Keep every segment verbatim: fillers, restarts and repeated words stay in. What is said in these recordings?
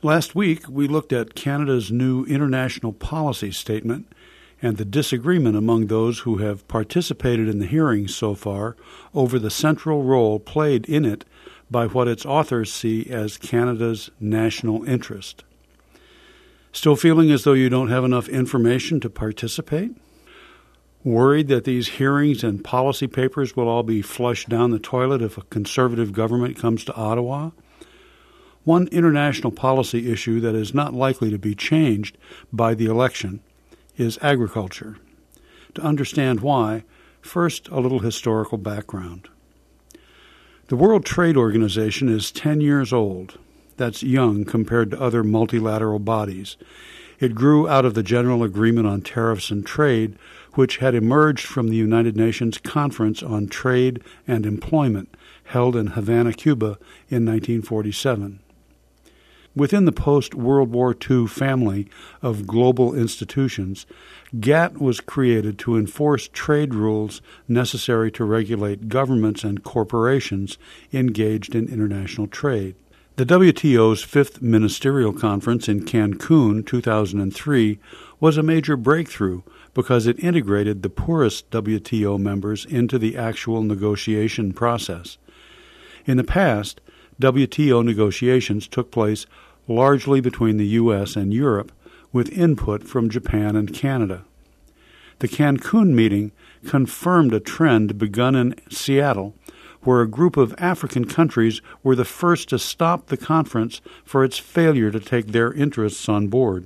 Last week, we looked at Canada's new international policy statement and the disagreement among those who have participated in the hearings so far over the central role played in it by what its authors see as Canada's national interest. Still feeling as though you don't have enough information to participate? Worried that these hearings and policy papers will all be flushed down the toilet if a conservative government comes to Ottawa? One international policy issue that is not likely to be changed by the election is agriculture. To understand why, first a little historical background. The World Trade Organization is ten years old. That's young compared to other multilateral bodies. It grew out of the General Agreement on Tariffs and Trade, which had emerged from the United Nations Conference on Trade and Employment, held in Havana, Cuba, in nineteen forty-seven. Within the post-World War Two family of global institutions, G A T T was created to enforce trade rules necessary to regulate governments and corporations engaged in international trade. The W T O's fifth ministerial conference in Cancun, two thousand three, was a major breakthrough because it integrated the poorest W T O members into the actual negotiation process. In the past, W T O negotiations took place largely between the U S and Europe, with input from Japan and Canada. The Cancun meeting confirmed a trend begun in Seattle, where a group of African countries were the first to stop the conference for its failure to take their interests on board.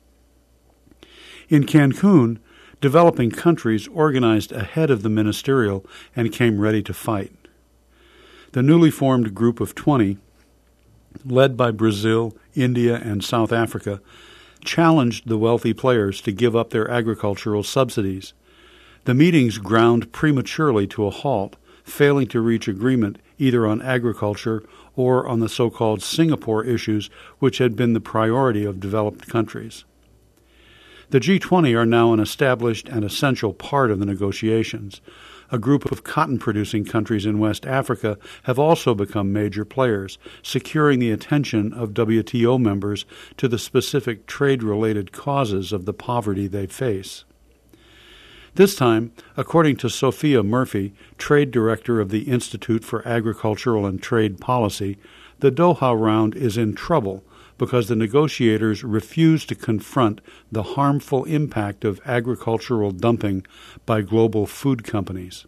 In Cancun, developing countries organized ahead of the ministerial and came ready to fight. The newly formed group of twenty, led by Brazil, India, and South Africa, challenged the wealthy players to give up their agricultural subsidies. The meetings ground prematurely to a halt, failing to reach agreement either on agriculture or on the so-called Singapore issues, which had been the priority of developed countries. The G twenty are now an established and essential part of the negotiations. A group of cotton-producing countries in West Africa have also become major players, securing the attention of W T O members to the specific trade-related causes of the poverty they face. This time, according to Sophia Murphy, trade director of the Institute for Agricultural and Trade Policy, the Doha round is in trouble because the negotiators refuse to confront the harmful impact of agricultural dumping by global food companies.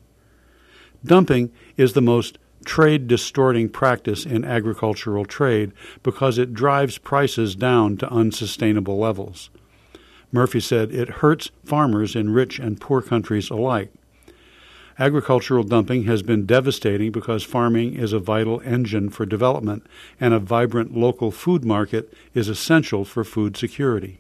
Dumping is the most trade-distorting practice in agricultural trade because it drives prices down to unsustainable levels. Murphy said it hurts farmers in rich and poor countries alike. Agricultural dumping has been devastating because farming is a vital engine for development, and a vibrant local food market is essential for food security.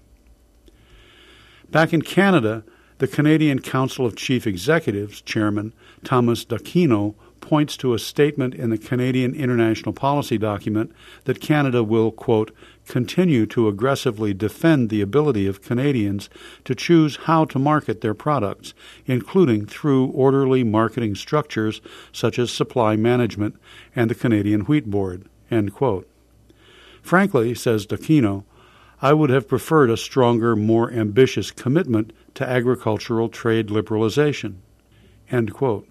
Back in Canada, the Canadian Council of Chief Executives Chairman Thomas D'Aquino points to a statement in the Canadian International Policy document that Canada will, quote, continue to aggressively defend the ability of Canadians to choose how to market their products, including through orderly marketing structures such as supply management and the Canadian Wheat Board, end quote. Frankly, says D'Aquino, I would have preferred a stronger, more ambitious commitment to agricultural trade liberalization, end quote.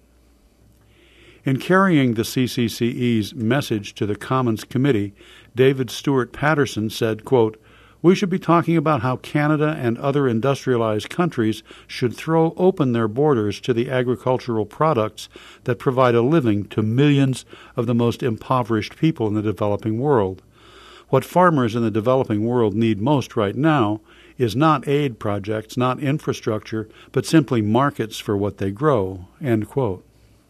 In carrying the C C C E's message to the Commons Committee, David Stewart Patterson said, quote, we should be talking about how Canada and other industrialized countries should throw open their borders to the agricultural products that provide a living to millions of the most impoverished people in the developing world. What farmers in the developing world need most right now is not aid projects, not infrastructure, but simply markets for what they grow, end quote.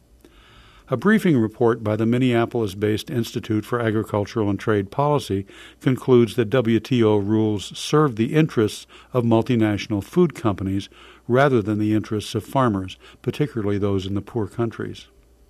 A briefing report by the Minneapolis-based Institute for Agricultural and Trade Policy concludes that W T O rules serve the interests of multinational food companies rather than the interests of farmers, particularly those in the poor countries.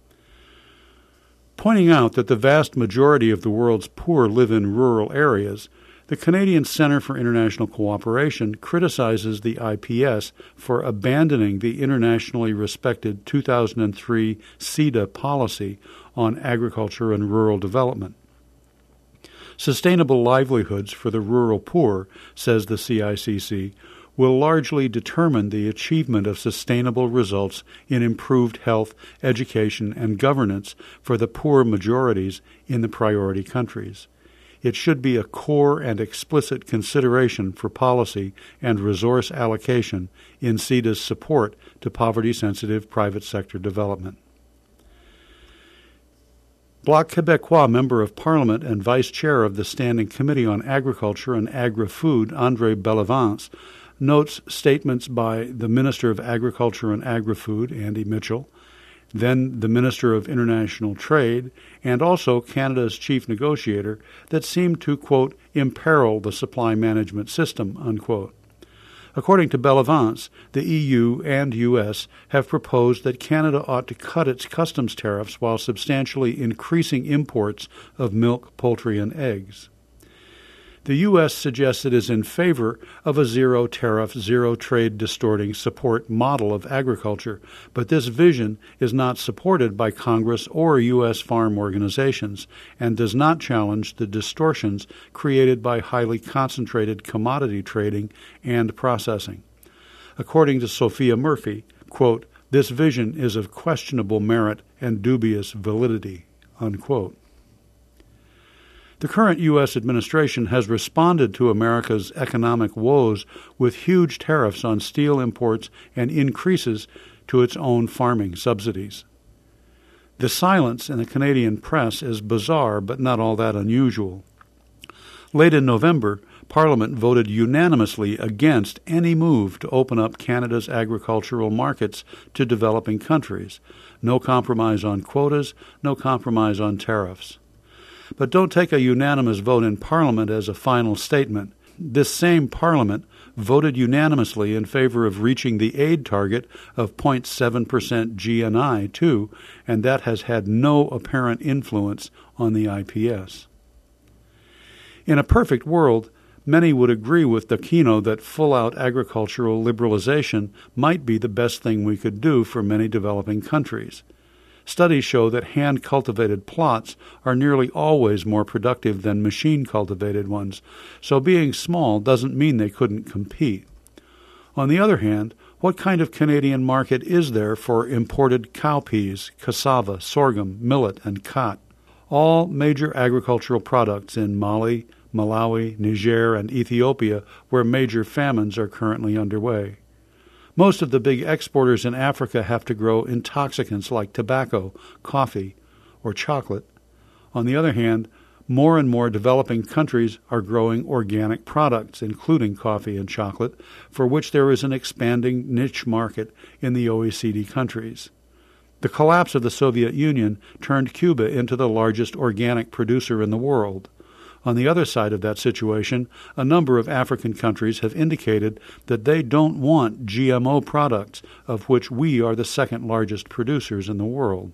Pointing out that the vast majority of the world's poor live in rural areas, the Canadian Centre for International Cooperation criticizes the I P S for abandoning the internationally respected two thousand three C E D A policy on agriculture and rural development. Sustainable livelihoods for the rural poor, says the C I C C, will largely determine the achievement of sustainable results in improved health, education, and governance for the poor majorities in the priority countries. It should be a core and explicit consideration for policy and resource allocation in C I D A's support to poverty-sensitive private sector development. Bloc Québécois Member of Parliament and Vice Chair of the Standing Committee on Agriculture and Agri-Food, André Bellavance, notes statements by the Minister of Agriculture and Agri-Food, Andy Mitchell, then the Minister of International Trade, and also Canada's chief negotiator, that seemed to, quote, imperil the supply management system, unquote. According to Bellavance, the E U and U S have proposed that Canada ought to cut its customs tariffs while substantially increasing imports of milk, poultry, and eggs. The U S suggests it is in favor of a zero-tariff, zero-trade distorting support model of agriculture, but this vision is not supported by Congress or U S farm organizations and does not challenge the distortions created by highly concentrated commodity trading and processing. According to Sophia Murphy, quote, this vision is of questionable merit and dubious validity, unquote. The current U S administration has responded to America's economic woes with huge tariffs on steel imports and increases to its own farming subsidies. The silence in the Canadian press is bizarre but not all that unusual. Late in November, Parliament voted unanimously against any move to open up Canada's agricultural markets to developing countries. No compromise on quotas, no compromise on tariffs. But don't take a unanimous vote in Parliament as a final statement. This same Parliament voted unanimously in favor of reaching the aid target of zero point seven percent G N I, too, and that has had no apparent influence on the I P S. In a perfect world, many would agree with D'Aquino that full-out agricultural liberalization might be the best thing we could do for many developing countries. Studies show that hand-cultivated plots are nearly always more productive than machine-cultivated ones, so being small doesn't mean they couldn't compete. On the other hand, what kind of Canadian market is there for imported cowpeas, cassava, sorghum, millet, and khat? All major agricultural products in Mali, Malawi, Niger, and Ethiopia, where major famines are currently underway. Most of the big exporters in Africa have to grow intoxicants like tobacco, coffee, or chocolate. On the other hand, more and more developing countries are growing organic products, including coffee and chocolate, for which there is an expanding niche market in the O E C D countries. The collapse of the Soviet Union turned Cuba into the largest organic producer in the world. On the other side of that situation, a number of African countries have indicated that they don't want G M O products, of which we are the second largest producers in the world.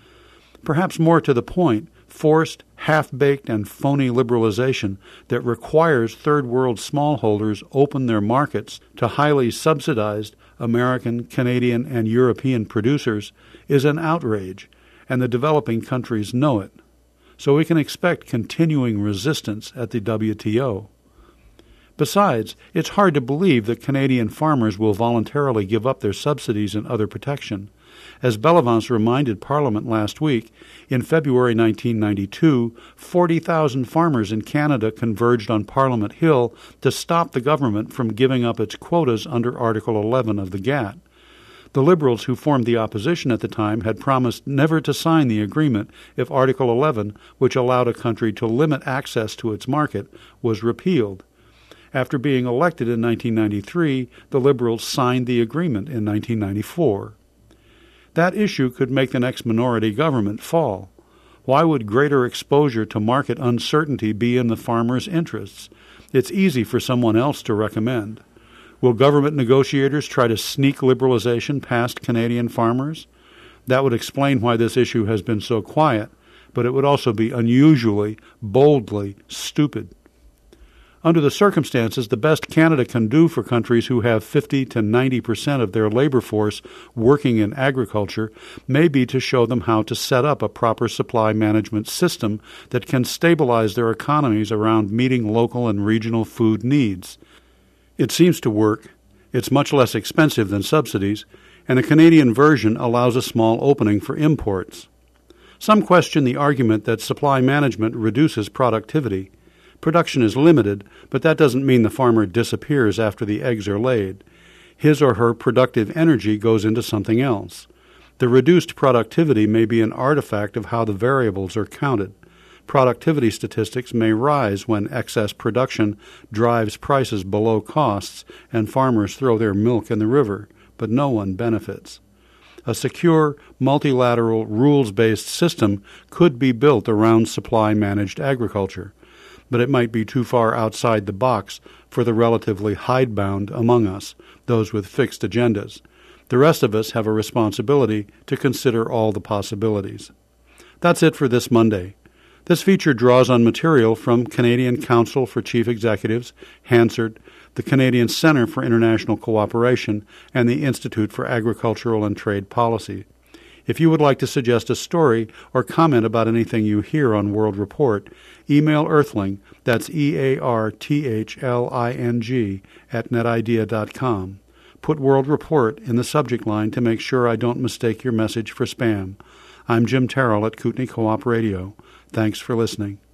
Perhaps more to the point, forced, half-baked, and phony liberalization that requires third-world smallholders open their markets to highly subsidized American, Canadian, and European producers is an outrage, and the developing countries know it. So we can expect continuing resistance at the W T O. Besides, it's hard to believe that Canadian farmers will voluntarily give up their subsidies and other protection. As Bellavance reminded Parliament last week, in February nineteen ninety-two, forty thousand farmers in Canada converged on Parliament Hill to stop the government from giving up its quotas under Article eleven of the G A T. The Liberals who formed the opposition at the time had promised never to sign the agreement if Article eleven, which allowed a country to limit access to its market, was repealed. After being elected in nineteen ninety-three, the Liberals signed the agreement in nineteen ninety-four. That issue could make the next minority government fall. Why would greater exposure to market uncertainty be in the farmers' interests? It's easy for someone else to recommend. Will government negotiators try to sneak liberalization past Canadian farmers? That would explain why this issue has been so quiet, but it would also be unusually, boldly stupid. Under the circumstances, the best Canada can do for countries who have fifty to ninety percent of their labor force working in agriculture may be to show them how to set up a proper supply management system that can stabilize their economies around meeting local and regional food needs. It seems to work. It's much less expensive than subsidies, and the Canadian version allows a small opening for imports. Some question the argument that supply management reduces productivity. Production is limited, but that doesn't mean the farmer disappears after the eggs are laid. His or her productive energy goes into something else. The reduced productivity may be an artifact of how the variables are counted. Productivity statistics may rise when excess production drives prices below costs and farmers throw their milk in the river, but no one benefits. A secure, multilateral, rules-based system could be built around supply-managed agriculture, but it might be too far outside the box for the relatively hidebound among us, those with fixed agendas. The rest of us have a responsibility to consider all the possibilities. That's it for this Monday. This feature draws on material from Canadian Council for Chief Executives, Hansard, the Canadian Centre for International Cooperation, and the Institute for Agricultural and Trade Policy. If you would like to suggest a story or comment about anything you hear on World Report, email Earthling, that's E A R T H L I N G, at netidea dot com. Put World Report in the subject line to make sure I don't mistake your message for spam. I'm Jim Terrell at Kootenai Co-op Radio. Thanks for listening.